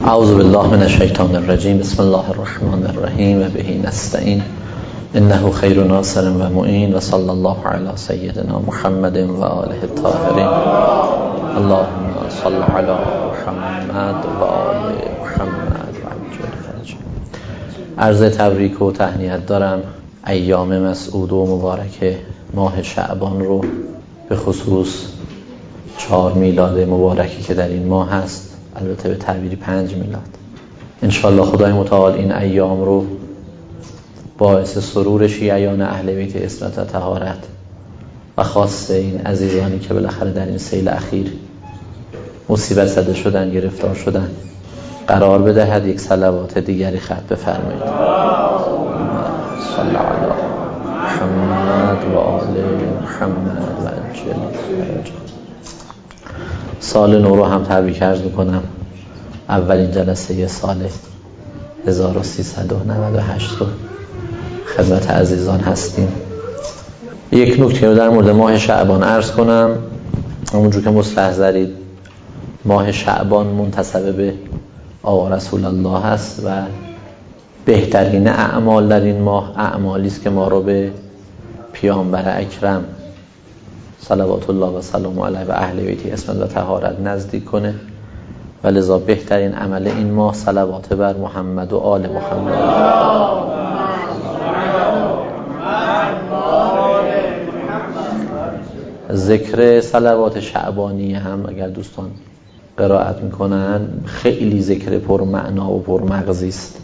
اعوذ بالله من الشیطان الرجیم. بسم الله الرحمن الرحیم و به نستعین انه خیر ناصر و معین و صلی الله علی سیدنا محمد و آله الطاهرین. اللهم صل علی محمد و آل محمد و عجل فرجه. عرض تبریک و تهنیت دارم ایام مسعود و مبارک ماه شعبان رو، به خصوص 4 میلاد مبارکی که در این ماه هست، البته به تعبیری 5 میلاد. انشالله خدای متعال این ایام رو باعث سرور شیعیان اهل بیت عصمت و طهارت و خاصه این عزیزانی که بالاخره در این سیل اخیر مصیبت زده شدن، گرفتار شدن، قرار بدهد. یک صلوات دیگری ختم بفرمایید. صلی علی محمد و آل محمد و عجل فرجه. سال نو رو هم تبریک عرض میکنم. اولین جلسه سال 1398 رو خدمت عزیزان هستیم. یک نکته رو در مورد ماه شعبان عرض کنم. همونجور که مستحضرید ماه شعبان منتسب به آقا رسول الله هست و بهترین اعمال در این ماه اعمالی است که ما رو به پیامبر اکرم صلوات الله و سلام علیه و اهل بیت عصمت و طهارت نزدیک کنه و لذا بهترین عمل این ماه صلوات بر محمد و آل محمد. ذکر صلوات شعبانی هم اگر دوستان قرائت میکنن خیلی ذکر پرمعنا و پرمغزی است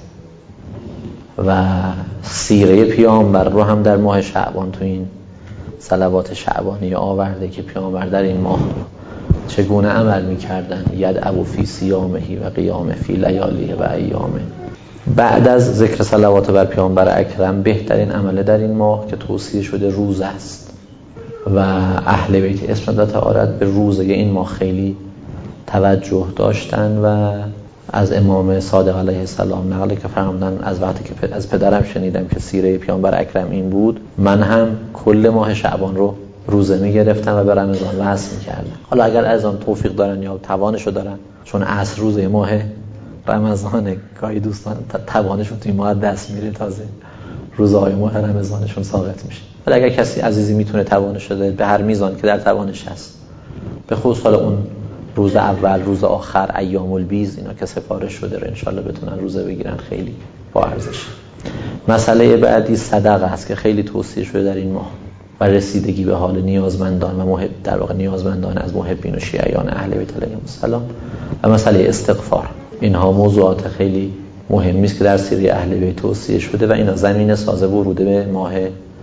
و سیره پیامبر رو هم در ماه شعبان تو این صلوات شعبانی آورده که پیامبر در این ماه چگونه عمل میکردن. یدعو فی صیامه و قیامه فی لیالیه و ایامه. بعد از ذکر صلوات بر پیامبر اکرم بهترین عمل در این ماه که توصیه شده روزه است و اهل بیت عصمت و طهارت به روزه این ماه خیلی توجه داشتن و از امام صادق علیه السلام نقله که فرمودن از وقتی که از پدرم شنیدم که سیره پیامبر اکرم این بود، من هم کل ماه شعبان رو روزه میگرفتم و به رمضان وصل میکردم. حالا اگر از آن توفیق دارن یا توانشو دارن، چون عصر روزه ماه رمضانه، گاهی دوستان توانشون توی ماه دست میره، تازه روزهای ماه رمضانشون ساقط میشه. ولی اگر کسی عزیزی میتونه توانشو داره به هر میزان که در توانش هست، به خصوص حالا اون روز اول، روز آخر، ایام البیض، اینا که سفارش شده رو انشالله بتونن روزه بگیرن، خیلی با ارزش. مسئله بعدی صدقه است که خیلی توصیه شده در این ماه و رسیدگی به حال نیازمندان و در واقع نیازمندان از محبین و شیعیان اهل بیت علیهم السلام و مسئله استغفار. اینها موضوعات خیلی مهمی است که در سیره اهل بیت توصیه شده و اینا زمینه ساز ورود به ماه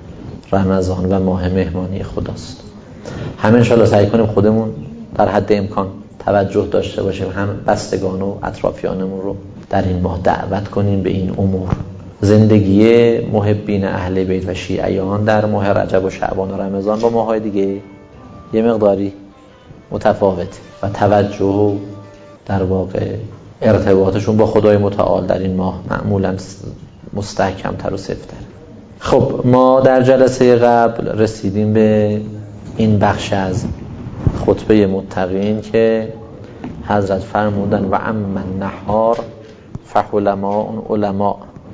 رمضان و ماه مهمانی خداست. همه انشالله سعی کنیم خودمون در حد امکان توجه داشته باشیم، هم بستگان و اطرافیانمون رو در این ماه دعوت کنیم به این امور. زندگی محبین اهل بیت و شیعیان در ماه رجب و شعبان و رمضان با ماهای دیگه یه مقداری متفاوت و توجه و در واقع ارتباطشون با خدای متعال در این ماه معمولا مستحکم‌تر و سفت‌تر. خب ما در جلسه قبل رسیدیم به این بخش از خطبه متقین که حضرت فرمودن و اما النهار فعلماء علماء.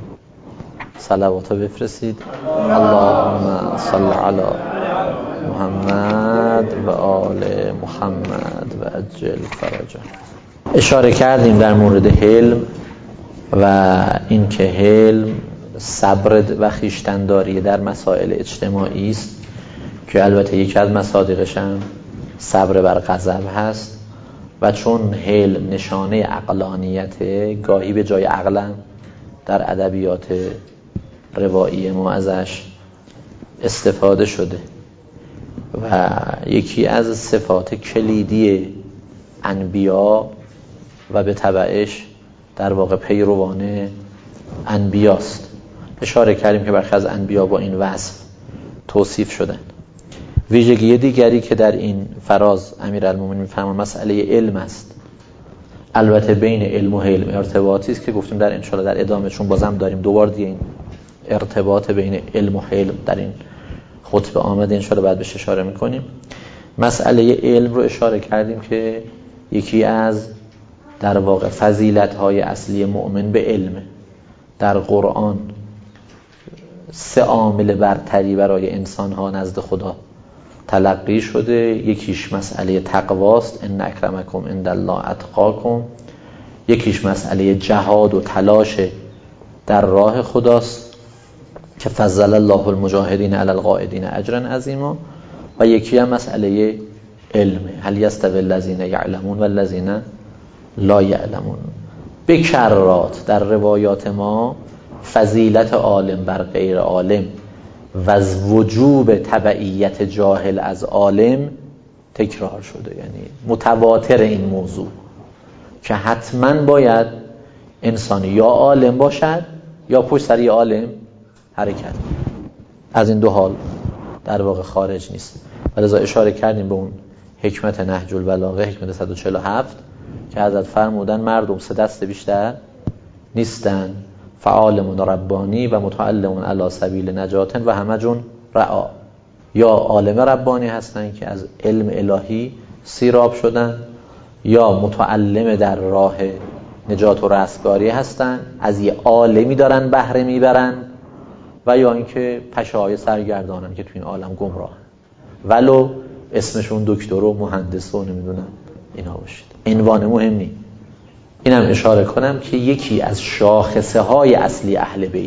صلوات بفرستید. اللهم صل علی محمد و آل محمد و عجل فرجه. اشاره کردیم در مورد حلم و اینکه حلم صبر و خویشتن‌داری در مسائل اجتماعی است که البته یکی از مصادیقش هم صبر بر غضب هست و چون حلم نشانه عقلانیت، گاهی به جای عقلم در ادبیات روایی ما ازش استفاده شده و یکی از صفات کلیدی انبیا و به تبعش در واقع پیروان انبیاست. اشاره کردیم که برخی از انبیا با این وصف توصیف شدن. ویژگی دیگری که در این فراز امیرالمومنین می‌فرمایند مسئله علم است. البته بین علم و حلم ارتباطی است که گفتیم در انشاءالله در ادامه، چون بازم داریم دوبار دیگه این ارتباط بین علم و حلم در این خطبه آمده، انشاءالله بعد بهش اشاره می‌کنیم. مسئله علم رو اشاره کردیم که یکی از در واقع فضیلت‌های اصلی مؤمن به علم. در قرآن 3 عامل برتری برای انسان‌ها نزد خدا تلقی شده. یکیش مسئله تقواست، ان اکرمکم عند الله اتقاکم. یکیش مسئله جهاد و تلاش در راه خداست که فضل الله المجاهدین علی القاعدین اجرا عظیما. و یکی هم مسئله علمه، هل یستوی الذین یعلمون و الذین لا یعلمون. بکرات در روایات ما فضیلت عالم بر غیر عالم و از وجوب تبعیت جاهل از عالم تکرار شده، یعنی متواتر این موضوع که حتما باید انسان یا عالم باشد یا پشت سر عالم حرکت. از این 2 حال در واقع خارج نیست. ولذا اشاره کردیم به اون حکمت نهج البلاغه، حکمت 147 که حضرت فرمودن مردم 3 دسته بیشتر نیستن، فعالمون ربانی و متعلمون علی سبیل نجات و همه جون رعا. یا عالم ربانی هستن که از علم الهی سیراب شدن، یا متعلم در راه نجات و رستگاری هستن، از یه عالمی دارن بهره میبرن، و یا اینکه پشه‌های سرگردانن که تو این عالم گمراهن، ولو اسمشون دکتر و مهندس و نمیدونم اینا باشید. عنوان مهمی. اینم اشاره کنم که یکی از شاخصه های اصلی اهل بیت،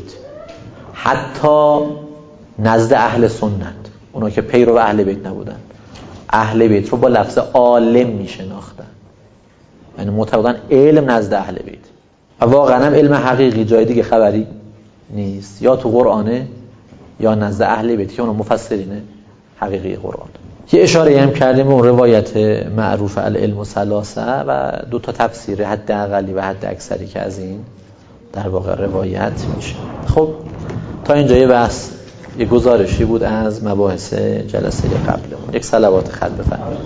حتی نزد اهل سنت، اونا که پیرو اهل بیت نبودن، اهل بیت رو با لفظ عالم میشناختن، یعنی معتقدن علم نزد اهل بیت. و واقعا هم علم حقیقی جای دیگه خبری نیست، یا تو قرآنه یا نزد اهل بیت که اونا مفسرینه حقیقی قرآن. یه اشاره هم کردیم به اون روایت معروف العلم ثلاثه و 2 تا تفسیر حد اقلی و حد اکثری که از این در واقع روایت میشه. خب تا اینجا یه بحث، یه گزارشی بود از مباحث جلسه قبلمون. یک صلوات خط بفرمایید.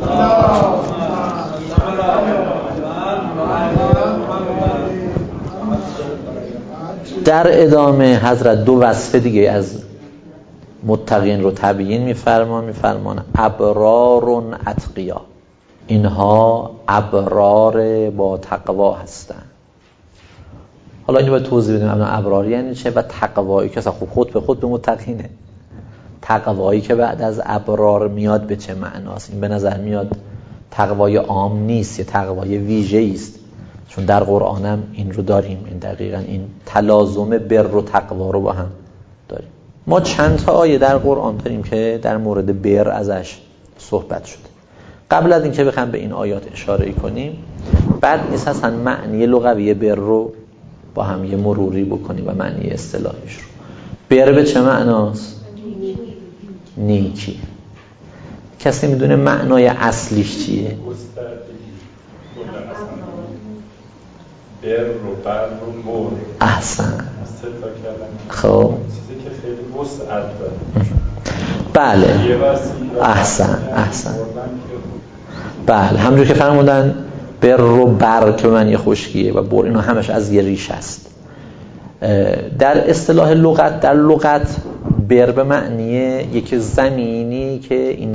در ادامه حضرت 2 وصف دیگه از متقین رو تبیین میفرمان ابرار اتقیا. اینها ابرار با تقوا هستن. حالا اینو باید توضیح بدیم ابرار یعنی چه و تقوایی که خود به خود به متقینه. تقوایی که بعد از ابرار میاد به چه معناست؟ این به نظر میاد تقوای عام نیست، یه تقوای ویژه‌ای است، چون در قرآنم این رو داریم. این دقیقاً این تلازم بر و تقوا رو با هم داریم. ما چند تا آیه در قرآن داریم که در مورد بر ازش صحبت شده. قبل از اینکه بخوام به این آیات اشاره کنیم، بعد نیست اصلا معنی لغوی بر رو با هم یه مروری بکنیم و معنی اصطلاحیش رو. بر به چه معناست؟ نیکی. کسی میدونه معنای اصلیش چیه؟ بر رو بر رو مر. احسن. خب چیزی که خیلی وسعت داره. بله احسن. بله همونجور که فرمودن بر رو بر که من یه خشکیه و بر، اینا همش از یه ریش است. در اصطلاح لغت، در لغت بر به معنی یک زمینی که این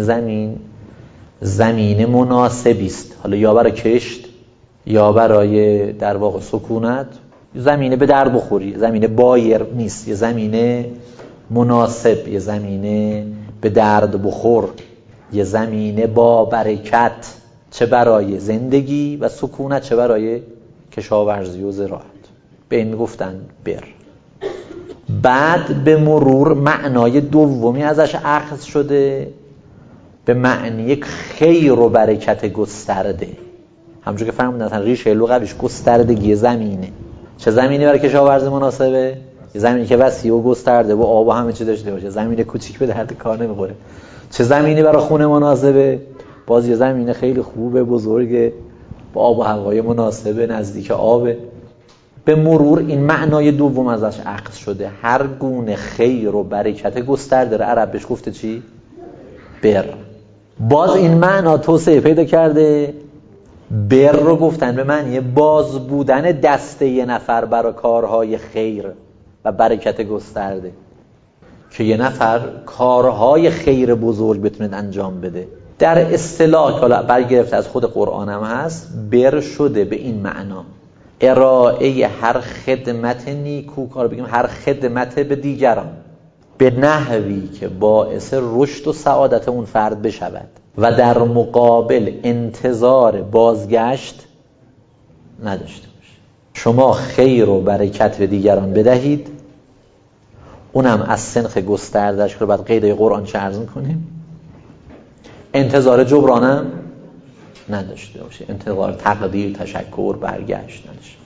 زمین مناسبی است، حالا یا برای کشت یا برای در واقع سکونت، زمینه به در بخوری، زمینه بایر نیست، یه زمینه مناسب، یه زمینه به درد بخور، یه زمینه با برکت، چه برای زندگی و سکونت چه برای کشاورزی و زراعت. به این گفتن بر. بعد به مرور معنای دومی ازش اخذ شده به معنی خیر و برکت گسترده. همونجور که فهمیدن اصلا ریشه لغویش گستردگی زمینه. چه زمینی برای کشاورزی مناسبه؟ یه زمینی که وسیع و گسترده و آب و همه چی داشته باشه. زمین کوچیک به درد کار نمیخوره. چه زمینی برای خونه مناسبه؟ باز یه زمین خیلی خوبه، بزرگه، با آب و هوای مناسبه، نزدیک آبه. به مرور این معنای دوم ازش اخذ شده. هر گونه خیر و برکت گسترده رو عرب بهش گفته چی؟ بر. باز این معنا توسعه پیدا کرده. بر رو گفتن به معنی باز بودن دسته یه نفر برای کارهای خیر و برکت گسترده، که یه نفر کارهای خیر بزرگ بتونه انجام بده. در اصطلاح که حالا برگرفته از خود قرآن هم هست، بر شده به این معنا ارائه هر خدمت نیکوکار، بگیم هر خدمت به دیگران به نحوی که باعث رشد و سعادت اون فرد بشود و در مقابل انتظار بازگشت نداشته باشه. شما خیر و برکت به دیگران بدهید، اونم از سنخ گستردش که بعد قیده قرآن چه عرض میکنیم، انتظار جبرانم نداشته باشه، انتظار تقدیر، تشکر، برگشت نداشته.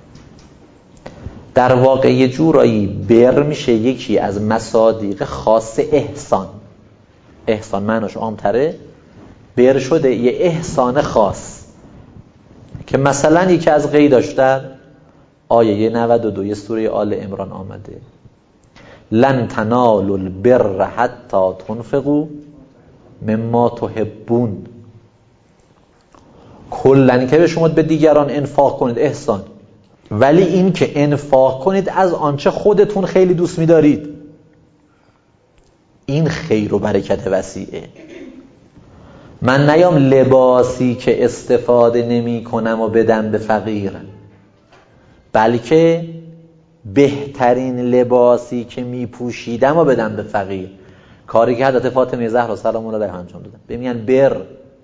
در واقع یه جورایی بر میشه یکی از مصادیق خاص احسان. احسان معناش عام‌تره، بر شده یه احسان خاص که مثلا یکی از قیداش در آیه 92 سوره آل عمران آمده: لن تنالوا البر حتی تنفقوا مما تحبون. کلن که به شما به دیگران انفاق کنید احسان، ولی این که انفاق کنید از آنچه خودتون خیلی دوست می‌دارید، این خیر و برکت وسیعه. من نیام لباسی که استفاده نمی کنم و بدم به فقیر، بلکه بهترین لباسی که می پوشیدم و بدم به فقیر. کاری که حضرت فاطمه زهرا سلام الله علیها انجام دادن، ببینن بر.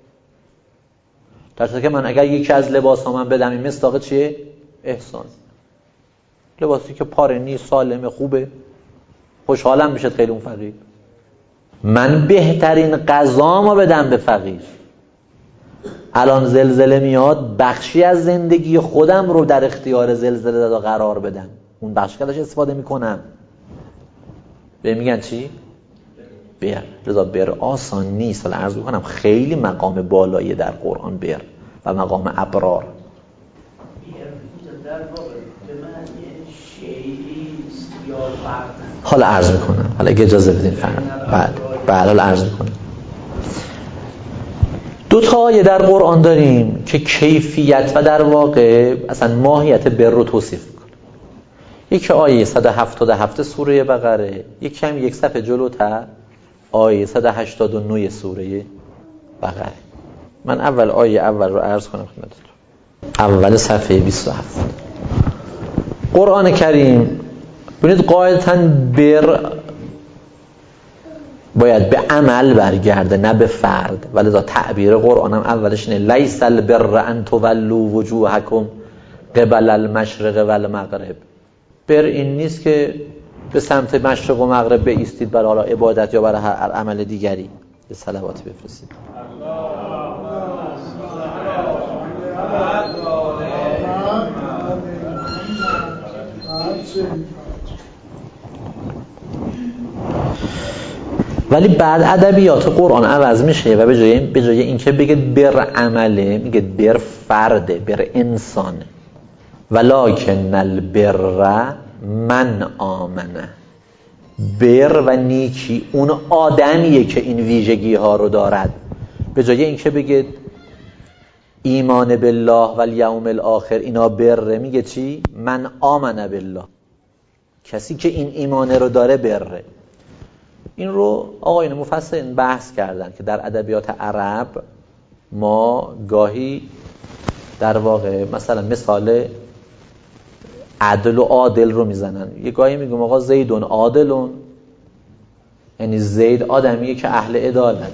در صورتی که من اگر یکی از لباس‌ها من بدم، این مصداق چیه؟ احسان. لباسی که پاره نیست، سالمه، خوبه، خوشحالم میشه خیلی اون فقیر. من بهترین غذامو بدم به فقیر. الان زلزله میاد، بخشی از زندگی خودم رو در اختیار زلزله دادا قرار بدم، اون بخش کلش استفاده میکنم. به میگن چی؟ بر. لذا بر آسان نیست. حالا عرض میکنم خیلی مقام بالایی در قرآن بر و مقام ابرار. حالا عرض میکنم، حالا اگه اجازه بدین بعد حالا عرض میکنم. دو تا آیه در قرآن داریم که کیفیت و در واقع اصلا ماهیت بر رو توصیف میکنه. یکی آیه 177 سوره بقره، یکی هم یک صفحه جلوتر آیه 189 سوره بقره. من اول آیه اول رو عرض کنم خدمتتون. اول صفحه 27 قرآن کریم. ببینید قاعدتاً بر باید به عمل برگرده، نه به فرد. ولذا تعبیر قرآن هم اولش اینه: لیس البر ان تولوا وجوهکم قبل المشرق و المغرب. بر این نیست که به سمت مشرق و مغرب بایستید برای عبادت یا برای هر عمل دیگری. به صلواتی بفرستید. ولی بعد ادبیات قرآن عوض میشه و به جای اینکه بگید بر عمله، میگه بر فرده، بر انسانه. ولکن البر من آمنه. بر و نیکی اون آدمیه که این ویژگی ها رو دارد. به جای اینکه بگید ایمان بالله و الیوم الاخر اینا بره، میگه چی؟ من آمنه بالله. کسی که این ایمان رو داره بره. این رو آقایون مفسرین بحث کردن که در ادبیات عرب ما گاهی در واقع مثلا مثال عدل و عادل رو میزنن. یه گاهی میگم آقا زیدون عادلون، یعنی زید آدمیه که اهل عدالت.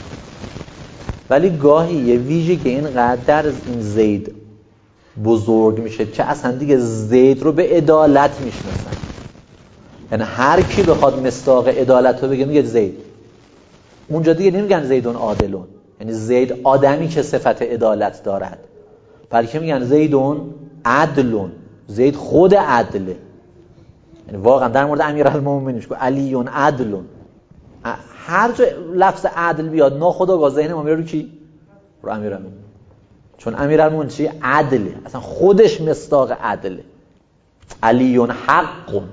ولی گاهی یه ویژگی اینقدر در این زید بزرگ میشه که اصلا دیگه زید رو به عدالت میشناسن. یعنی هر کی بخواد مصداق عدالت رو بگه میگه زید. اونجا دیگه نمیگن زیدون عادلون، یعنی زید آدمی که صفت عدالت دارد، بلکه میگن زیدون عدلون، زید خود عدله. یعنی واقعا در مورد امیرالمومنین که علیون عدلون، هر جا لفظ عدل بیاد ناخودآگاه ذهن ما میره رو کی؟ رو امیرالمومنین. چون امیرالمومنین چی؟ عدله، اصلا خودش مصداق عدله. علیون حقون،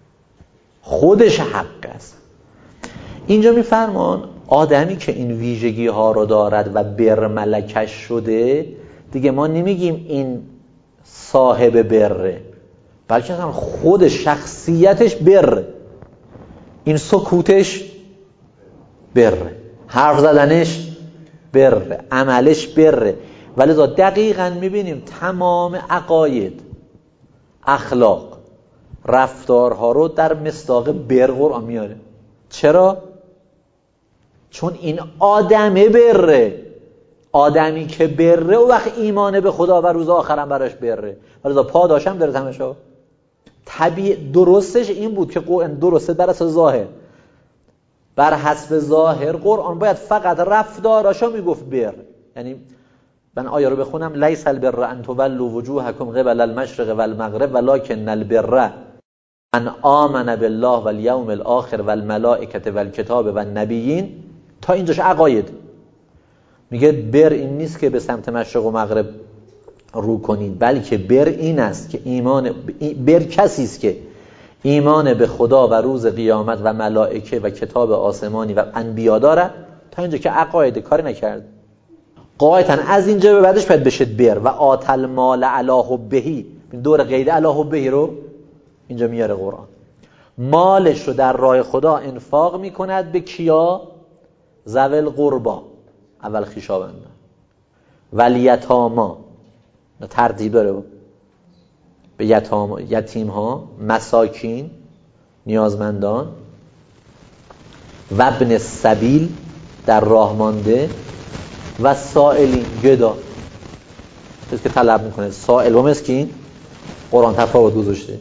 خودش حق است. اینجا میفرمان آدمی که این ویژگی ها رو دارد و بر ملکش شده، دیگه ما نمیگیم این صاحب بره، بلکه هم خود شخصیتش بره. این سکوتش بره، حرف زدنش بره، عملش بره. ولی دقیقاً میبینیم تمام عقاید، اخلاق، رفتارها رو در مصداق بر قرآن میاره. چرا؟ چون این آدمه بره. آدمی که بره او وقت ایمان به خدا و روز آخرم براش بره. ولی پاداشم داره تمشا. درستش این بود که درسته بر اساس ظاهر، بر حسب ظاهر قرآن باید فقط رفتاراشو میگفت بر. یعنی من آیه رو بخونم: لیس البر ان تولوا وجوهکم قبل المشرق والمغرب ولکن البر من آمن بالله والیوم الاخر والملائکه والکتاب والنبیین. تا اینجاش عقاید. میگه بر این نیست که به سمت مشرق و مغرب رو کنید، بلکه بر این است که بر کسی است که ایمان به خدا و روز قیامت و ملائکه و کتاب آسمانی و انبیا داره. تا اینجا که عقاید، کاری نکرد. قاعدتاً از اینجا به بعدش باید بشه بر. و آتل مال علی حبه، دور قید علی حبه رو اینجا میاره قرآن. مالش رو در راه خدا انفاق میکند به کیا؟ ذوی القربا، اول خویشاوندان، والیتاما، ترتیب داره به یتیم ها، مساکین، نیازمندان، و ابن السبیل، در راه مانده، و سائلین، گدا، کسی که طلب میکنه. سائل و مسکین قرآن تفاوت گذاشته.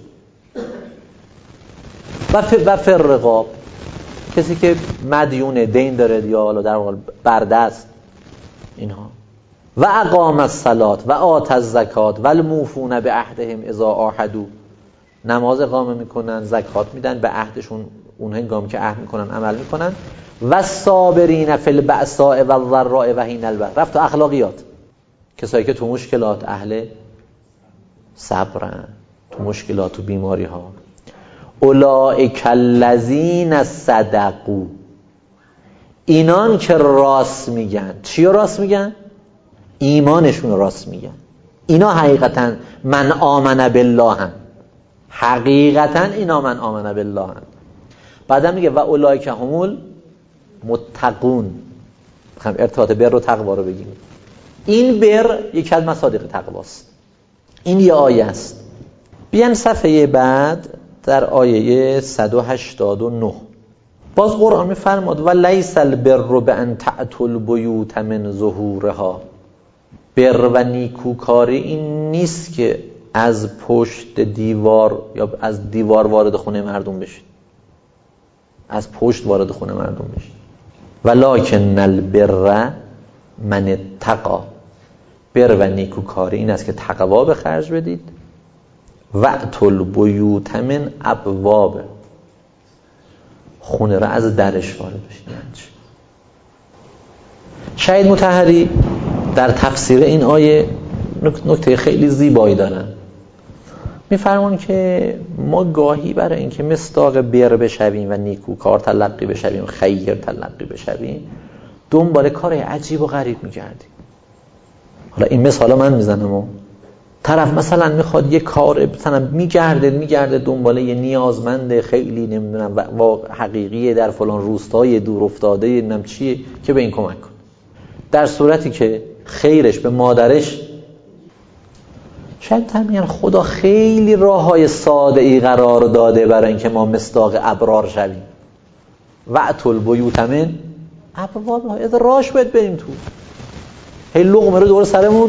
و فرقاب، کسی که مدیونه، دین داره یا حالا در واقع بردست اینها. و اقام الصلاة و آت الزکات و الموفون به عهدهم اذا عاهدوا، نماز اقامه میکنن، زکات میدن، به عهدشون اون هنگام که عهد میکنن عمل میکنن. و صابرین فی البأساء والضراء و حین البأس، رفت اخلاقیات، کسایی که تو مشکلات اهل صبرن، تو مشکلات، تو بیماری ها. اولئک الذین صدقوا، اینان که راست میگن. چی راست میگن؟ ایمانشون راست میگن. اینا حقیقتا من آمن بالله هم. حقیقتا اینا من آمن بالله هم. بعدم میگه و اولئک هم المتقون. میخوام ارتباط بر و تقوا رو بگیم. این بر یک از مصادیق تقواست. این یه آیه است. بیان صفحه بعد در آیه 189 باز قرآن میفرماد و لیس البر بان تأتوا البیوت من ظهورها. بر و نیکوکاری این نیست که از پشت دیوار یا از دیوار وارد خونه مردم بشید، از پشت وارد خونه مردم بشید. ولکن البر من اتقی، بر و نیکوکاری این است که تقوا به خرج بدید. و اتوا البیوت من ابواب، خونه را از درش وارد بشید. شهید مطهری در تفسیر این آیه نکته خیلی زیبایی دارن. میفرمان که ما گاهی برای اینکه مصداق بر بشویم و نیکوکار تلقی بشویم، خیر تلقی بشویم، دنبال کارهای عجیب و غریب میگردیم. حالا این مثال من میزنم و طرف مثلا میخواد یه کار مثلا میگرده دنبال یه نیازمند خیلی نمیدونم و حقیقیه در فلان روستای دور افتاده نمیدونم چیه که به این کمک کن، در صورتی که خیرش به مادرش. شاید میگن خدا خیلی راههای ساده ای قرار داده برای اینکه ما مصداق ابرار شویم. و اتوا البیوت من ابوابها، از راهش باید بریم تو. هی لقمه رو دور سرمون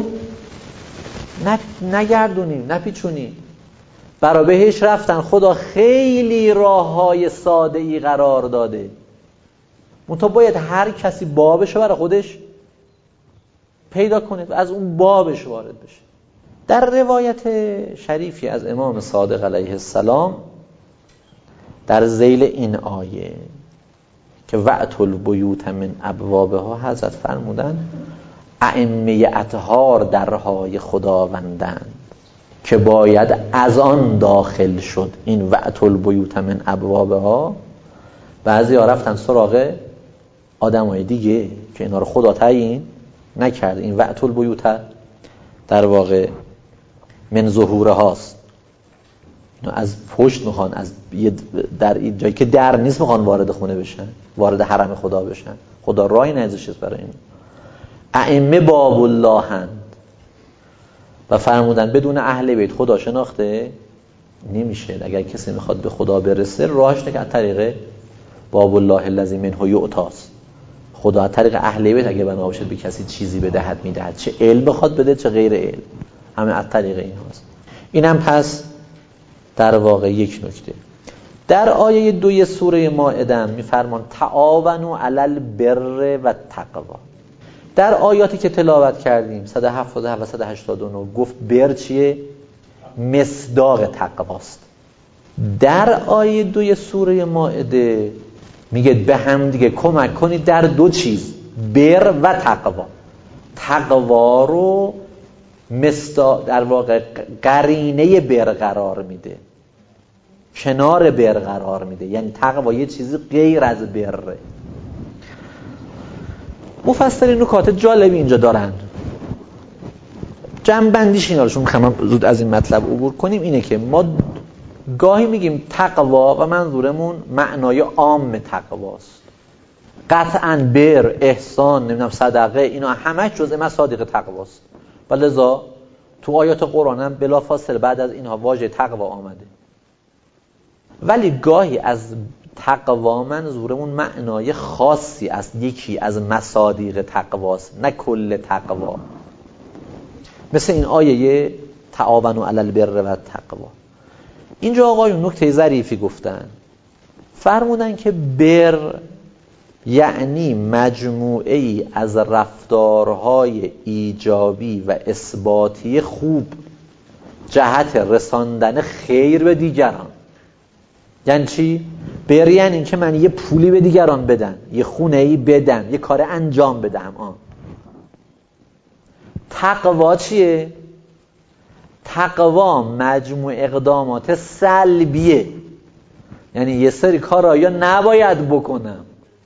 نگردونیم، نپیچونیم. برای بهش رفتن خدا خیلی راههای ساده ای قرار داده. منتها باید هر کسی بابشو برای خودش پیدا کنه، از اون بابش وارد بشه. در روایت شریفی از امام صادق علیه السلام در ذیل این آیه که و اتوا البیوت من ابوابها، حضرت فرمودن ائمه اطهار درهای خداوندند که باید از آن داخل شد. این و اتوا البیوت من ابوابها، بعضی ها رفتن سراغ آدمای دیگه که اینا رو خدا تعیین نکرد. این و اتوا البیوت در واقع من ظهوره هاست. از پشت میخوان، از در جایی که در نیست میخوان وارد خونه بشن، وارد حرم خدا بشن. خدا راهی نذاشته برای این. ائمه باب اللهند و فرمودن بدون اهل بیت خدا شناخته نمیشه. اگر کسی میخواد به خدا برسه راهش اینه که از طریق باب الله الذی منه یؤتاست. خدا از طریق اهل بیت اگه بنا باشه به کسی چیزی بدهد میدهد، چه علم بخواد بده چه غیر علم، همه از طریق این هاست. اینم پس در واقع یک نکته. در آیه 2 سوره مائده میفرمان تعاونوا علی البر و التقوا. در آیاتی که تلاوت کردیم 177 و 189 گفت بر چیه؟ مصداق تقواست. در آیه 2 سوره مائده میگه به هم دیگه کمک کنید در دو چیز، بر و تقوا. تقوا رو در واقع قرینه بر قرار میده، کنار بر قرار میده، یعنی تقوا یه چیزی غیر از بره. مفسرین نکات جالبی اینجا دارن. جمع‌بندیش اینا رو چون میخوام زود از این مطلب عبور کنیم اینه که ما گاهی میگیم تقوا و منظورمون معنای عام تقواست. قطعاً بر، احسان، نمیدونم صدقه، اینا همه جزء مصادیق تقواست. و لذا تو آیات قرآن هم بلافاصله بعد از اینها واژه تقوا آمده. ولی گاهی از تقوا منظورمون معنای خاصی است، یکی از مصادیق تقواست، نه کل تقوا. مثل این آیه تعاونوا علی البر و التقوا. اینجا آقایون نکته ظریفی گفتن، فرمودن که بر یعنی مجموعه ای از رفتارهای ایجابی و اثباتی خوب جهت رساندن خیر به دیگران. یعنی چی؟ بر یعنی این که من یه پولی به دیگران بدم، یه خونه‌ای بدم، یه کار انجام بدم. تقوا چیه؟ تقوا مجموع اقدامات سلبیه، یعنی یه سری کارا یا نباید بکنم،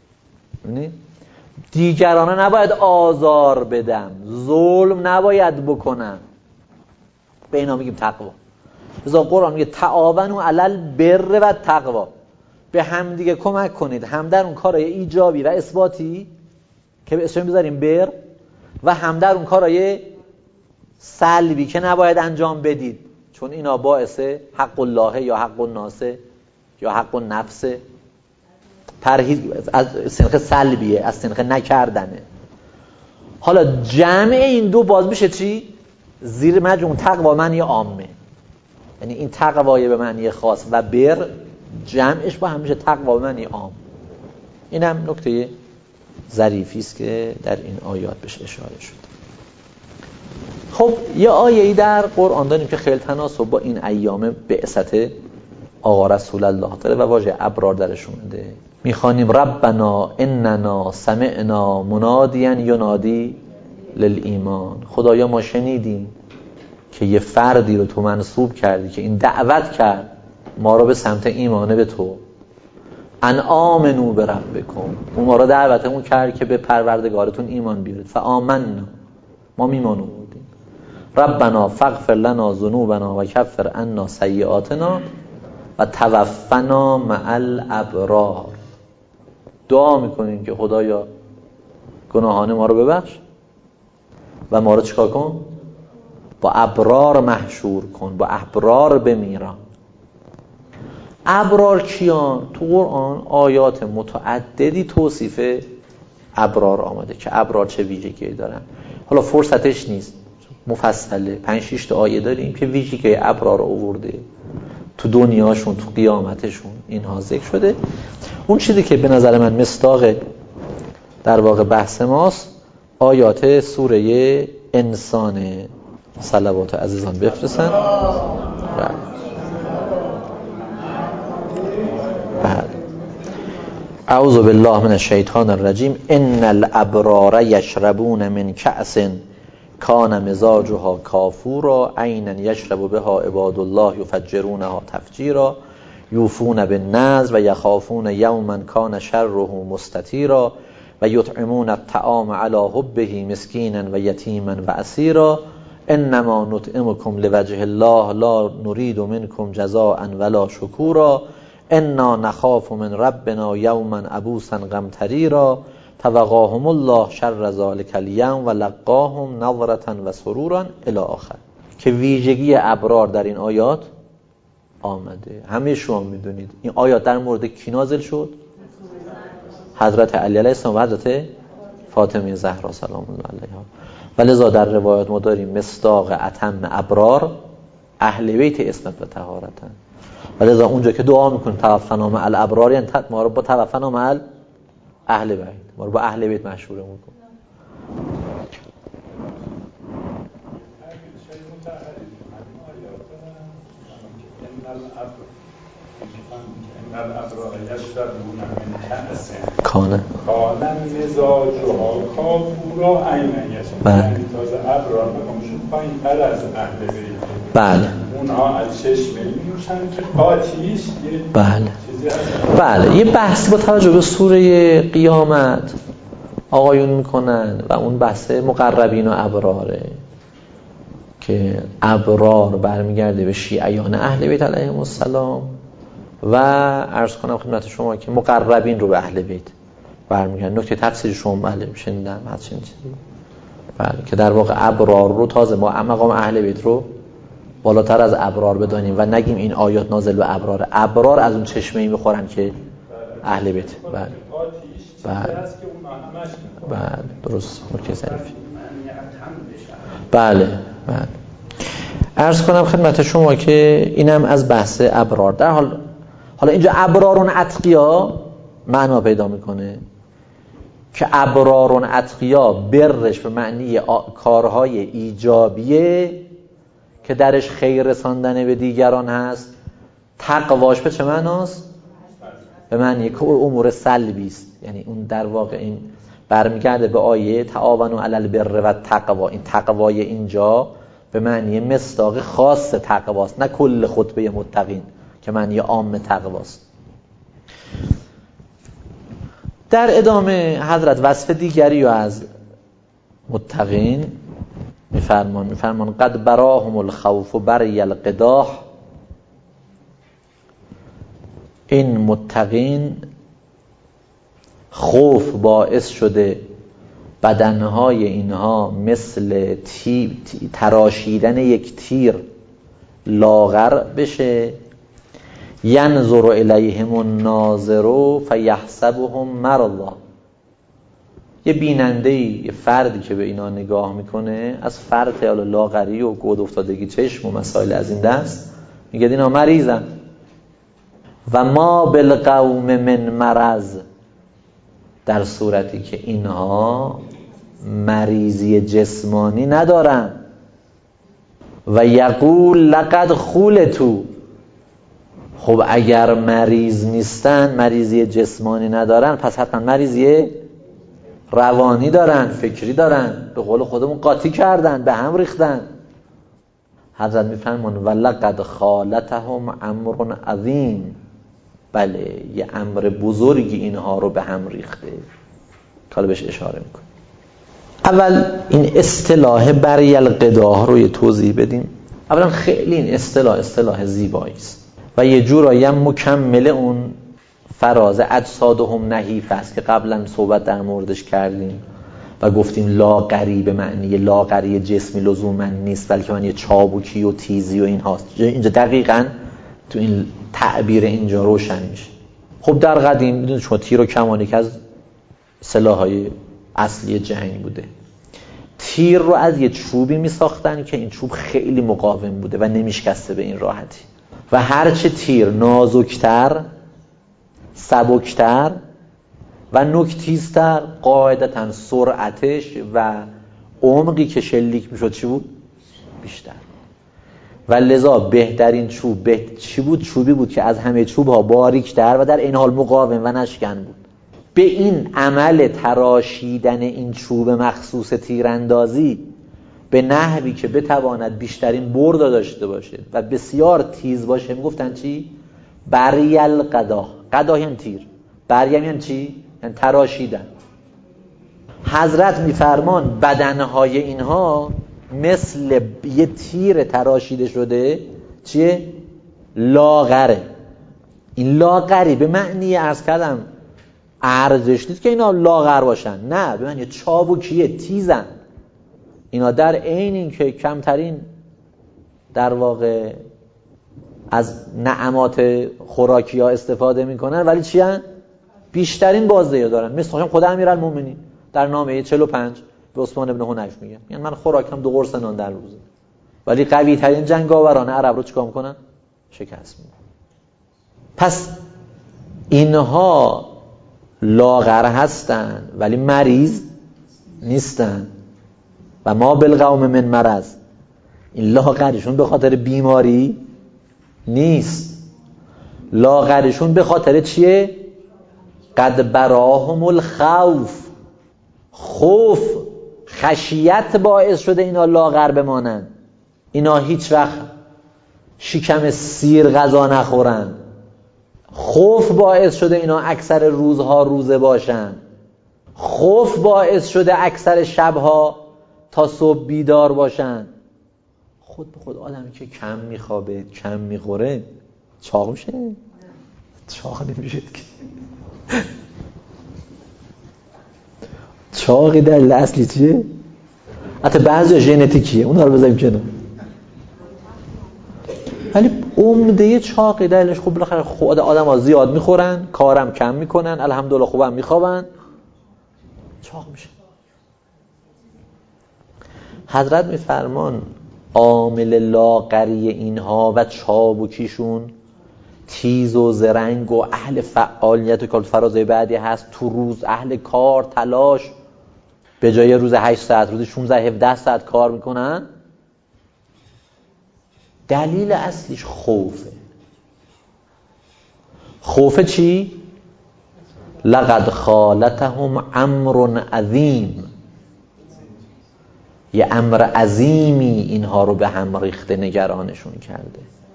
دیگران نباید آزار بدم، ظلم نباید بکنم، به اینا میگیم تقوا. لذا قرآن میگه تعاونوا علی البر و التقوا، به هم دیگه کمک کنید، هم در اون کارهای ایجابی و اثباتی که به اسم بذاریم بر، و هم در اون کارهای سلبی که نباید انجام بدید، چون اینا باعث حق الله یا حق الناس یا حق النفس، پرهیز از سنخ سلبیه، از سنخ نکردنه. حالا جمع این دو باز میشه چی؟ زیر مجموع تقوا معنی عامه، یعنی این تقوای به معنی خاص و بر جمعش با هم میشه تقوا به معنی عام. اینم نکته ظریفی است که در این آیات بهش اشاره شد. خب یه آیه‌ای در قرآن داریم که خیلی تناسب با این ایام بعثت آقا رسول الله داره و واژه ابرار درش اومده. میخوانیم ربنا اننا سمعنا منادیا ینادی للایمان. خدایا ما شنیدیم که یه فردی رو تو منصوب کردی که این دعوت کرد ما رو به سمت ایمان به تو، ان آمنو بربکم، اون ما رو دعوتمون کرد که به پروردگارتون ایمان بیارید، فآمنا، ما ایمان آوردیم. ربنا فاغفر لنا ذنوبنا و کفر عنا سیئاتنا و توفنا مع الابرار. دعا میکنیم که خدایا گناهان ما رو ببخش و ما رو چیکار کن؟ با ابرار محشور کن، با ابرار بمیران. ابرار کیان؟ تو قرآن آیات متعددی توصیف ابرار آمده که ابرار چه ویژگی دارن. حالا فرصتش نیست، مفصله 5-6 تا آیه داریم که ویژگی ابرار رو آورده تو دنیاشون، تو قیامتشون اینها ذکر شده. اون چیزی که به نظر من مصداق در واقع بحث ماست آیات سوره انسانه. صلوات عزیزان بفرستن. اعوذ بالله من الشیطان الرجیم. ان الابرار یشربون من کأس کان مزاجها کافورا عینا یشرب بها عباد الله یفجرونها تفجیرا یوفون بالنذر و یخافون یوما کان شره مستطیرا و یطعمون الطعام علی حبه مسکینا و یتیما و اسیرا انما نطعمکم لوجه الله لا نريد منکم جزاء ولا شکورا انا نخاف من ربنا یوما عبوسا قمطریرا توقاهم الله شر ذلک الیوم و لقاهم نظرة و سرورا الی آخر، که ویژگی ابرار در این آیات آمده. همه شما میدونید این آیات در مورد کی نازل شد؟ حضرت علی علیه السلام و حضرت فاطمه زهرا سلام الله علیها. ولذا در روایات ما داریم مصداق اتم ابرار اهل بیت اسمت و طهارتن. ولذا اونجا که دعا میکنیم توفنا مع الابرار، یعنی ما رو با توفنا مع اهل بیت، ما رو با اهل بیت مشهورمون کن. کانه مزاجها کافورا عیناً، یعنی تازه ابرار مقامشون پایین تر از اهل بیت. بله. اونها از چشمه می‌نوشن که آتیش بله. یه بحث با توجه به سوره قیامت آقایون میکنن و اون بحث مقربین و ابراره که ابرار برمیگرده به شیعیان اهل بیت علیهم السلام و عرض کنم خدمت شما که مقربین رو به اهل بیت برمیگرده. نکته تفسیر شما بله شنیدم بله، که در واقع ابرار رو تازه ما مقام اهل بیت رو بالاتر از ابرار بدانیم و نگیم این آیات نازل به ابرار. ابرار از اون چشمه‌ای میخورن که اهل بیت. بله درست نکته ظریفی. بله. عرض کنم خدمت شما که اینم از بحث ابرار. در حالا اینجا ابرارون اتقیا معنا پیدا میکنه که ابرارون اتقیا برش به معنی کارهای ایجابیه که درش خیر رساندن به دیگران هست. تقواش به چه معناست؟ به معنی که امور سلبی است. یعنی اون در واقع این برمیگرده به آیه تعاونوا علی البر و تقوا. این تقوای اینجا به معنی مصداق خاص تقواست، نه کل خطبه متقین که معنی عام تقواست. در ادامه حضرت وصف دیگری از متقین میفرمان قد براهم الخوف بری القداح. این متقین خوف باعث شده بدنهای اینها مثل تراشیدن یک تیر لاغر بشه. ینظر الیهم الناظر فیحسبهم مرضا. یه بیننده یه فردی که به اینا نگاه میکنه از فرط لاغری و گود افتادگی چشم و مسائل از این دست میگه اینا مریضن. و ما بالقوم من مرض، در صورتی که اینها مریضی جسمانی ندارن. و یقول لقد خولتو. خب اگر مریض نیستن، مریضی جسمانی ندارن، پس حتما مریضی روانی دارن، فکری دارن. به قول خودمون قاطی کردن، به هم ریختن. حضرت میفرمان ولقد خالتهم امر عظیم. بله یه امر بزرگی اینها رو به هم ریخته. حالا بهش اشاره میکنه. اول این اصطلاح بری القداح رو یه توضیح بدیم. اولا خیلی این اصطلاح زیبایی است و یه جورایی هم مکمل اون فراز اجسادهم نحیف است که قبلا صحبت در موردش کردیم و گفتیم لاغری به معنی لاغری جسمی لزوما نیست، بلکه معنی چابکی و تیزی و این هاست. اینجا دقیقاً تو این تعبیر اینجا روشن میشه. خب در قدیم میدونید شما تیر و کمانی که از سلاح‌های اصلی جنگ بوده. تیر رو از یه چوبی میساختن که این چوب خیلی مقاوم بوده و نمیشکسته به این راحتی و هرچه تیر نازکتر، سبکتر و نوک‌تیزتر، قاعدتاً سرعتش و عمقی که شلیک میشد چی بود؟ بیشتر. و لذا بهترین چوب چی بود؟ چوبی بود که از همه چوب‌ها باریک‌تر و در این حال مقاوم و نشکن بود. به این عمل تراشیدن این چوب مخصوص تیراندازی به نحوی که بتواند بیشترین برد داشته باشه و بسیار تیز باشه میگفتن چی؟ بری القداح. قداح یعنی تیر، بری یعنی چی؟ یعنی تراشیدن. حضرت میفرمان بدنهای اینها مثل یه تیر تراشیده شده ارزش نیست که اینا لاغر باشن، نه، به معنی چابوکیه، تیزن. اینا در عین این که کمترین در واقع از نعمات خوراکی ها استفاده میکنن، ولی چی هن؟ بیشترین بازدهی دارن. مثل خود امیرالمومنین در نامه 45 به عثمان بن حنیف میگه، یعنی من خوراکم 2 قرص نان در روزه، ولی قوی ترین جنگاوران عرب رو چیکار میکنن؟ شکست میدن. پس اینها لاغر هستن ولی مریض نیستن. و ما بالقوم من مرض، این لاغرشون به خاطر بیماری نیست، لاغرشون به خاطر چیه؟ قد براهم الخوف، خوف، خشیت باعث شده اینا لاغر بمانن. اینا هیچ وقت شکم سیر غذا نخورن، خوف باعث شده اینا اکثر روزها روزه باشن، خوف باعث شده اکثر شبها تا صبح بیدار باشن. خود به خود آدمی که کم میخوابه، کم میخوره، چاق میشه؟ چاق نمیشه که. چاقی دلیل اصلی چیه؟ حتی بعضی ژنتیکیه، اونها رو بذاریم کنار. ولی عمده چاقی دلیلش خب بالاخره خود آدم ها زیاد میخورن، کارم کم میکنن، الحمدلله خوبم میخوابن، چاق میشه. حضرت میفرمان عامل لاغری اینها و چابوکیشون تیز و زرنگ و اهل فعالیت و کار فرازه بعدی هست. تو روز اهل کار، تلاش، به جای روز 8 ساعت روز 16-17 ساعت کار میکنن. دلیل اصلیش خوفه. خوفه چی؟ لقد خالتهم امر عظیم، یه امر عظیمی اینها رو به هم ریخته، نگرانشون کرده.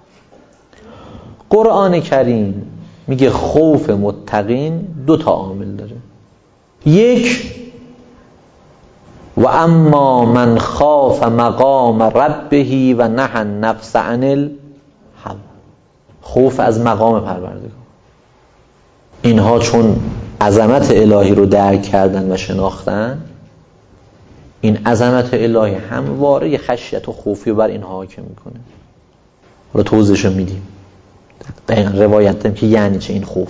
قرآن کریم میگه خوف متقین 2 عامل داره. یک، و اما من خاف مقام ربه و نهى النفس عن الهوى، خوف از مقام پروردگار. اینها چون عظمت الهی رو درک کردن و شناختن، این عظمت الهی همواره یه خشیت و خوفی رو بر اینها حاکم میکنه. رو توضیحشو میدیم. دقیقا روایت داریم که یعنی چه این خوف.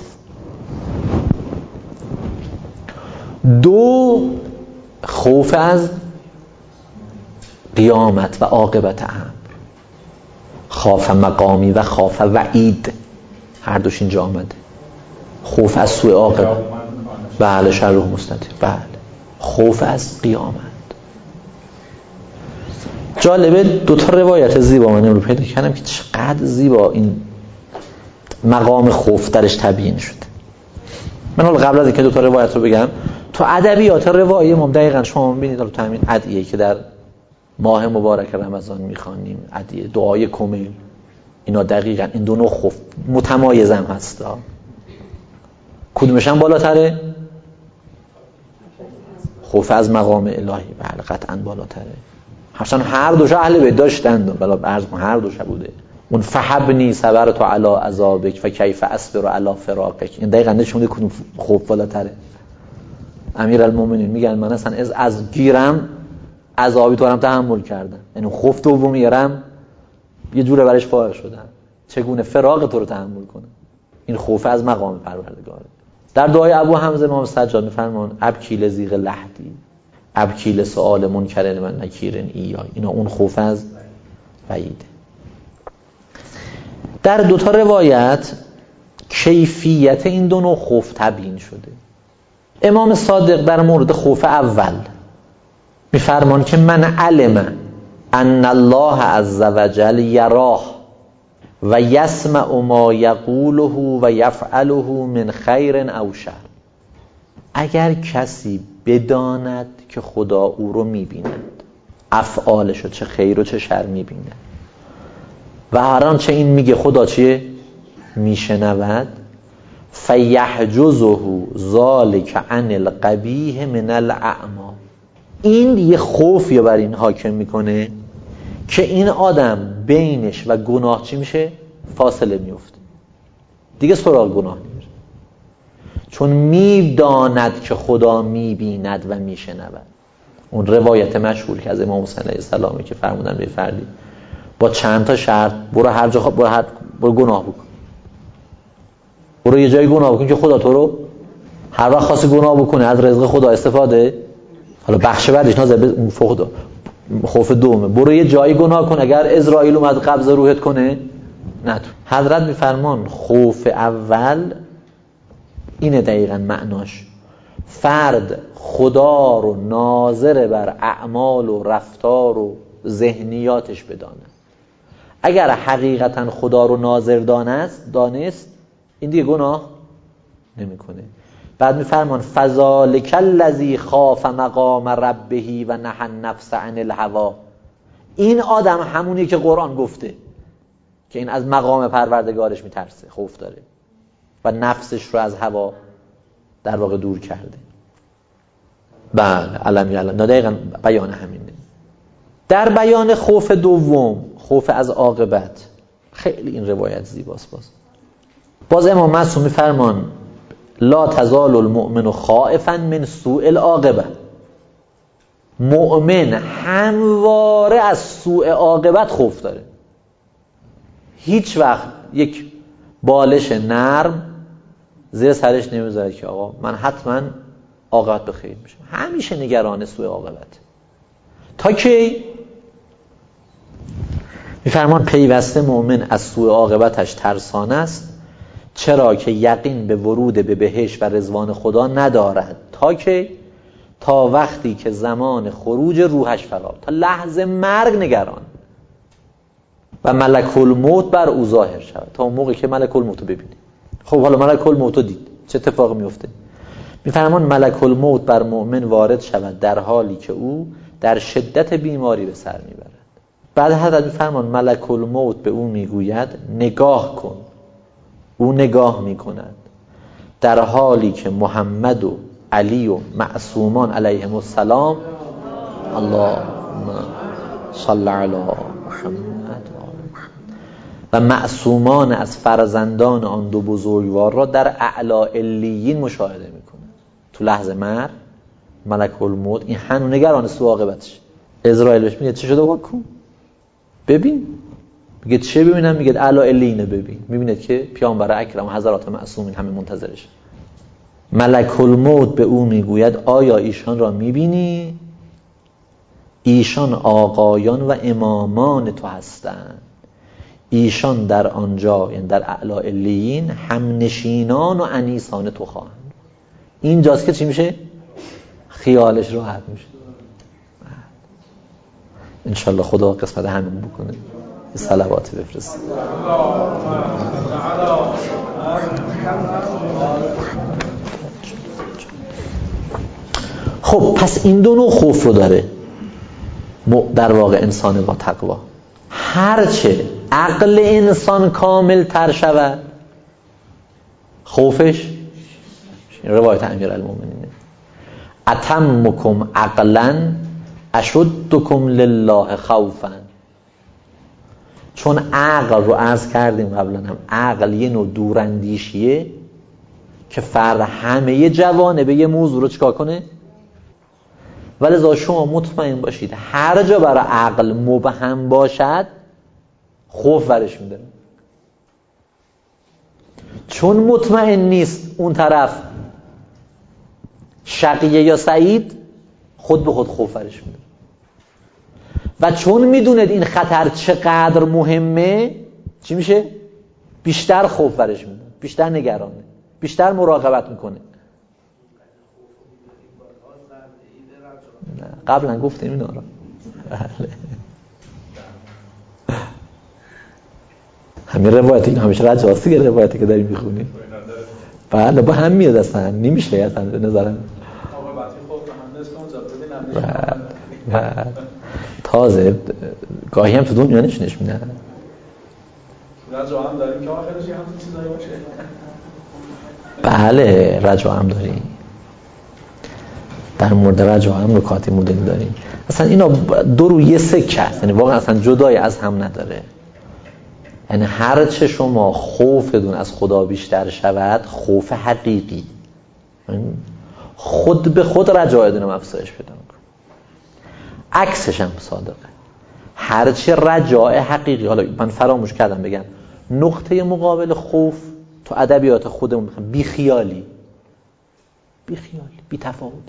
2، خوف از قیامت و عاقبت امر. خاف مقامی و خاف وعید، هر دوش اینجا آمده. خوف از سوء عاقبت، بله، شر و مستطیر، بله. خوف از قیامت. جالبه 2 روایت زیبا من رو پیدا کردم که چقدر زیبا این مقام خوف درش تبیین شده. من حالا قبل از اینکه 2 روایت رو بگم، تو ادبیات روایی ما دقیقاً شما می‌بینید تو همین ادعیه که در ماه مبارک رمضان می‌خوانیم، ادعیه دعای کمیل، اینا دقیقاً این 2 نوع خوف متمایز هم هستا. کدومش هم بالاتره؟ خوف از مقام الهی، بله قطعاً بالاتره. هرچند هر دوش اهل بیت داشتند، بلا عرض کنم هر دوش بوده. اون فحبنی صبرت علی عذابک و کیف اصبر علی فراقک، این دقیقاً نشون کدوم خوف بالاتره. امیرالمومنین میگن من اصلا از گیرم عذابی تو هم تحمل کردم، یعنی خوف دومیرم یه جوره برش فائق شدم، چگونه فراق تو رو تحمل کنم. این خوف از مقام پروردگاره. در دعای ابو حمزه امام سجاد میفرمان ابکی لذیق لحدی ابکی لسؤال منکر من نکیرن ایای، اینا اون خوف از وعیده. در 2 روایت کیفیت این 2 نوع خوف تبیین شده. امام صادق در مورد خوف اول میفرمان که من علم ان الله عز وجل یراه و یسمع ما یقوله و یفعله من خیر او شر. اگر کسی بداند که خدا او رو میبیند، افعالشو چه خیر و چه شر میبیند، و هر آنچه این میگه خدا چیه؟ میشنود، فیحجزه ذلک عن القبیح من الاعمال. این یه خوفی بر این حاکم میکنه که این آدم بینش و گناه چی میشه؟ فاصله میفته، دیگه سراغ گناه نمیره. چون میداند که خدا میبیند و میشنود. اون روایت مشهور که از امام حسین علیه السلامی که فرمودن به فردی با چند تا شرط برو هر جا برو گناه بکن، برو یه جایی گناه بکن که خدا تو رو هر وقت خاصی گناه بکنه از رزق خدا استفاده. حالا بخش بعدش نازل به اون خوف دومه، برو یه جایی گناه کن اگر اسرائیل اومد قبض روحت کنه نه تو. حضرت میفرمان خوف اول اینه دقیقاً معناش، فرد خدا رو ناظر بر اعمال و رفتار و ذهنیاتش بدانه. اگر حقیقتاً خدا رو ناظر دانست این دیگه گناه نمیکنه. بعد میفرمان فذالک الذی خاف مقام ربه و نهى النفس عن الهوى. این آدم همونی که قرآن گفته که این از مقام پروردگارش میترسه، خوف داره و نفسش رو از هوا در واقع دور کرده. بله علم یعلم، دقیقاً بیان همینه. در بیان خوف دوم، خوف از عاقبت، خیلی این روایت زیباست. باز امام معصوم میفرمان لا تزال المؤمن خائفا من سوء العاقبه. مؤمن همواره از سوء عاقبت خوف داره. هیچ وقت یک بالش نرم زیر سرش نمیذاره که آقا من حتما عاقبت به خیر میشم. همیشه نگران سوء عاقبت. تا که میفرمان پیوسته مؤمن از سوء عاقبتش ترسان است، چرا که یقین به ورود به بهشت و رضوان خدا ندارد تا وقتی که زمان خروج روحش فرا، تا لحظه مرگ نگران و ملک الموت بر او ظاهر شود، تا اون موقع که ملک الموت رو ببینه. خب حالا ملک الموت رو دید، چه اتفاقی میفته؟ میفرمان ملک الموت بر مؤمن وارد شود در حالی که او در شدت بیماری به سر میبرد. بعد حضرت میفرمان ملک الموت به او میگوید نگاه کن. او نگاه میکند در حالی که محمد و علی و معصومان علیهم السلام، اللهم صل علی محمد و معصومان از فرزندان آن دو بزرگوار را در اعلی علیین مشاهده میکنند. تو لحظه مرگ ملک الموت این هنوز نگران سوء عاقبتش. اسرائیل بهش میگه چه شده واکن ببین، میگه چه ببینم؟ میگه اعلی علیین ببین. میبینید که پیامبر اکرم و حضرات معصومین همه منتظرش. ملک الموت به او میگوید آیا ایشان را میبینی؟ ایشان آقایان و امامان تو هستند. ایشان در آنجا، یعنی در اعلی علیین، هم نشینان و انیسان تو خواهند. اینجاست که چی میشه؟ خیالش راحت میشه. انشالله خدا قسمت همین بکنه. صلوات بفرست. خب پس این دو نوع خوف رو داره در واقع انسان با تقوا. هرچه عقل انسان کامل تر شود خوفش، روایت امیرالمومنین، اتمکم عقلا اشدکم لله خوفا. چون عقل رو عرض کردیم قبلا هم، عقل یه نوع دوراندیشیه که فرد همه جوانب یه موضوع رو چکار کنه. ولذا شما مطمئن باشید هر جا برای عقل مبهم باشد خوف ورش میده، چون مطمئن نیست اون طرف شقیه یا سعید، خود به خود خوف ورش میده. و چون میدوند این خطر چقدر مهمه، چی میشه؟ بیشتر خوف ورش میده، بیشتر نگرانه، بیشتر مراقبت میکنه. قبلا گفتیم اینا رو. همین روایت این همیشه رجاستی که روایتی که داریم میخونیم بله با هم میاد اصلا نمیشه اصلا به نظرم. تازه گاهی هم تو دنیا نشونش میدن. رجا هم داریم که آخرش هم چیزایی باشه. بله رجا هم داریم، در مورد رجا هم نکاتی مدل داریم. اصلا اینا دو روی سکه هست، یعنی واقعا اصلا جدای از هم نداره. یعنی هر چه شما خوفتون از خدا بیشتر شود، خوف حقیقی خود به خود رجاء دینم افزایش پیدا میکنه. عکسش هم صادقه. هرچه رجاء حقیقی، حالا من فراموش کردم بگم، نقطه مقابل خوف تو ادبیات خودمون میگم بی خیالی، بی تفاوتی.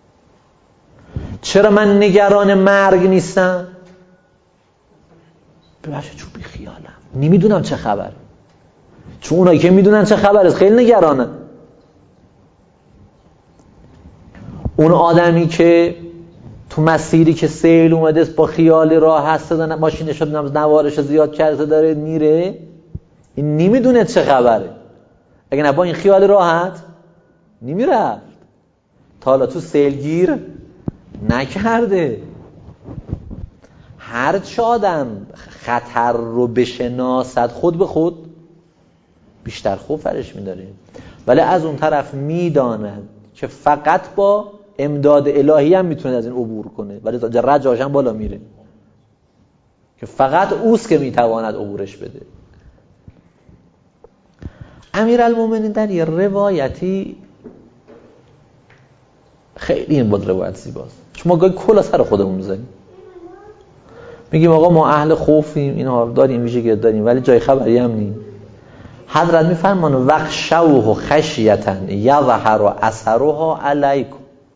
چرا من نگران مرگ نیستم؟ ببخشید چون بی خیالم، نمیدونم چه خبره. چون اونایی که میدونن چه خبره خیلی نگرانن. اون آدمی که تو مسیری که سیل اومده با خیال راه هست، ماشینش نوارش زیاد کرده داره میره، این نمیدونه چه خبره. اگه نه با این خیال راحت نمیرفت، تا حالا تو سیلگیر نکرده. هر چه آدم خطر رو بشناسد خود به خود بیشتر خوف فرش میداره، ولی از اون طرف میداند که فقط با امداد الهی هم میتونه از این عبور کنه، ولی رجاش هم بالا میره که فقط اوست که میتواند عبورش بده. امیرالمومنین در یه روایتی، خیلی این بود روایت زیباست، چون ما گاهی کلا سر خودمون میزنیم، میگیم آقا ما اهل خوفیم، اینها داریم، ویژگی داریم، ولی جای خبری هم نیم. حضرت میفرمان وخشوه خشیتا یظهر اثرها علیکم،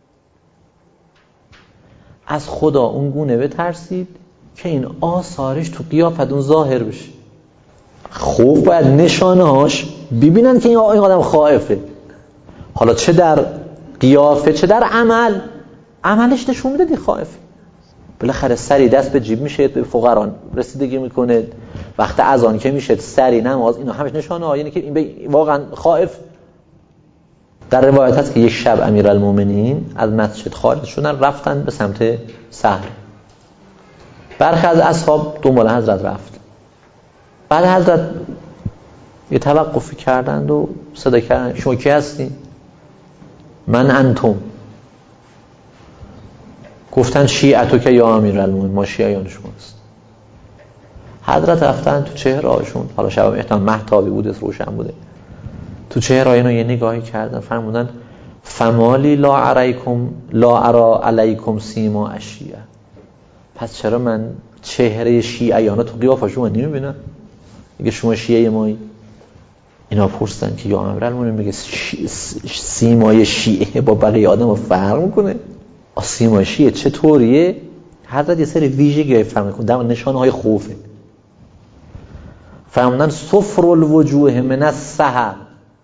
از خدا اون گونه بترسید که این آثارش تو قیافتون ظاهر بشه. خوف باید نشانه هاش ببینن که این آدم خائفه، حالا چه در قیافه چه در عملش نشون میده دی خائفه. بالاخره سری دست به جیب میشه، به فقران رسیدگی میکنه، وقت اذان که میشه سری نماز، اینا همش نشانه ها، یعنی که این واقعا خائف. در روایت هست که یک شب امیرالمومنین از مسجد خارج شدن، رفتن به سمت سحر. برخی از اصحاب دنبال حضرت رفت. بعد حضرت یه توقفی کردند و صدا کردن شما کی هستی؟ من انتم. گفتن شیعتو که یا امیرالمومنین، ما شیعیان شماست. حضرت رفتن تو چهره هاشون، حالا شب احتمال مهتابی بوده، روشن بوده، تو چهره اینا یه نگاهی کردن، فرمودن فمالی لا ارا علیکم سیما الشیعه، پس چرا من چهره شیعیانا تو قیافشون نمیبینم؟ میگه شما شیعه مایی؟ اینا پرسیدن که یا امیرالمومنین، میگه سیمای شیعه با بقیه آدم فرق میکنه؟ سیمای شیعه چطوریه؟ حضرت یه سری ویژگی فرمودن در نشانه های خوفه. فرمودن صفر الوجوه من السحر،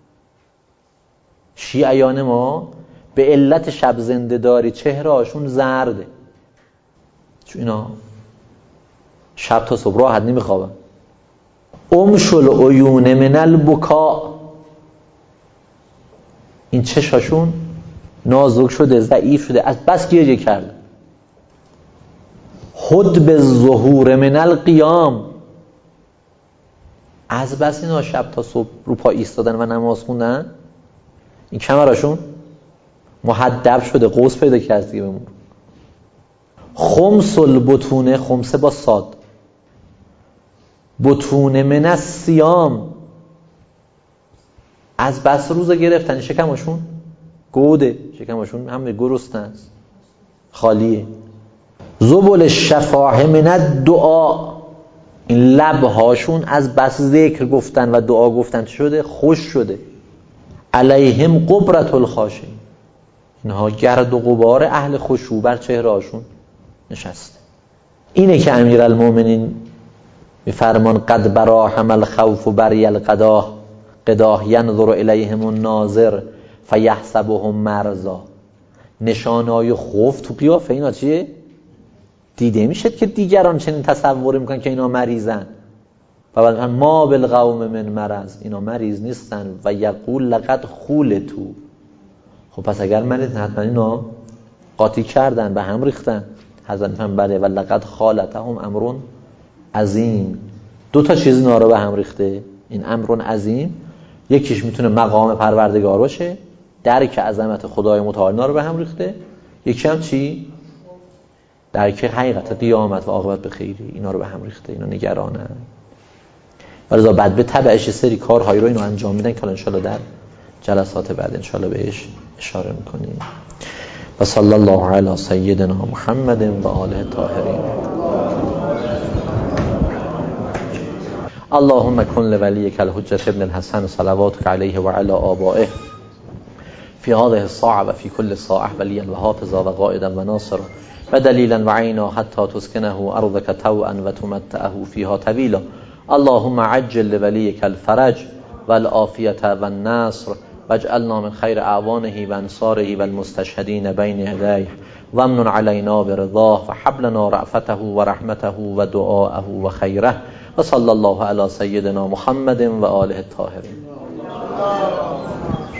شیعیان ما به علت شب زنده داری چهره هاشون زرده، چون اینا شب تا صبح راحت نمیخوابن. امشل عیون من البکا، این چشاشون نازک شده، ضعیف شده، از بس گریه کرده. حد به ظهور من القیام، از بس اینا شب تا صبح رو پا ایستادن و نماز خوندن، این کمرشون محدب شده، قوس پیدا کرد دیگه بمون. خمس البطونه، خمسه با صاد، بطونه من الصیام، از بس روزه گرفتن شکمشون گوده، شکمشون هم گرسنه است، خالیه. زبل الشفاه من الدعا، این لبهاشون از بس ذکر گفتن و دعا گفتن شده خوش شده. علیهم قبرة الخاشعین، اینها گرد و غبار اهل خشوع بر چهرهاشون نشسته. اینه که امیرالمومنین میفرمان قد براهم الخوف بری القداه ینظر الیهم الناظر فیحسبهم مرضا. نشانه‌های خوف تو قیافه اینا چیه؟ دیده میشه که دیگران چنین تصور میکنن که اینا مریضن و بعد ما بالقوم من مرض، اینا مریض نیستن. و یقول لقد خولتو، خب پس اگر مریض حتما اینا قاطی کردن، به هم ریختن. حضرت میفرمایند بله و لقد خالتهم امر عظیم، دو تا چیز اینا رو به هم ریخته. این امر عظیم، یکیش میتونه مقام پروردگار باشه، درک عظمت خدای متعال اینا رو به هم ریخته. یکی هم چی؟ درک حقیقت قیامت و عاقبت به خیری اینا رو به هم ریخته. اینا نگرانن، ولذا بعد به تبعش سری کارهایی رو اینو انجام میدن که ان شاءالله در جلسات بعد ان شاءالله بهش اشاره میکنیم. و صلی الله علی سیدنا محمد و آله الطاهرین. اللهم کن لولیک الحجة ابن الحسن صلواتک علیه و علی آبائه فی هذه الساعة و فی کل ساعة ولیا و حافظا و قائدا و ناصرا و دلیلا و عینا حتی تسکنه ارضک طوعا و تمتعه فیها طویلا. اللهم عجل لولیک الفرج والعافیة والنصر واجعلنا من خیر اعوانه و انصاره و المستشهدین بین یدیه و امن علینا برضاه و حب لنا رأفته و رحمته و دعاءه و خیره و صلی الله علی سیدنا محمد و آله الطاهرین.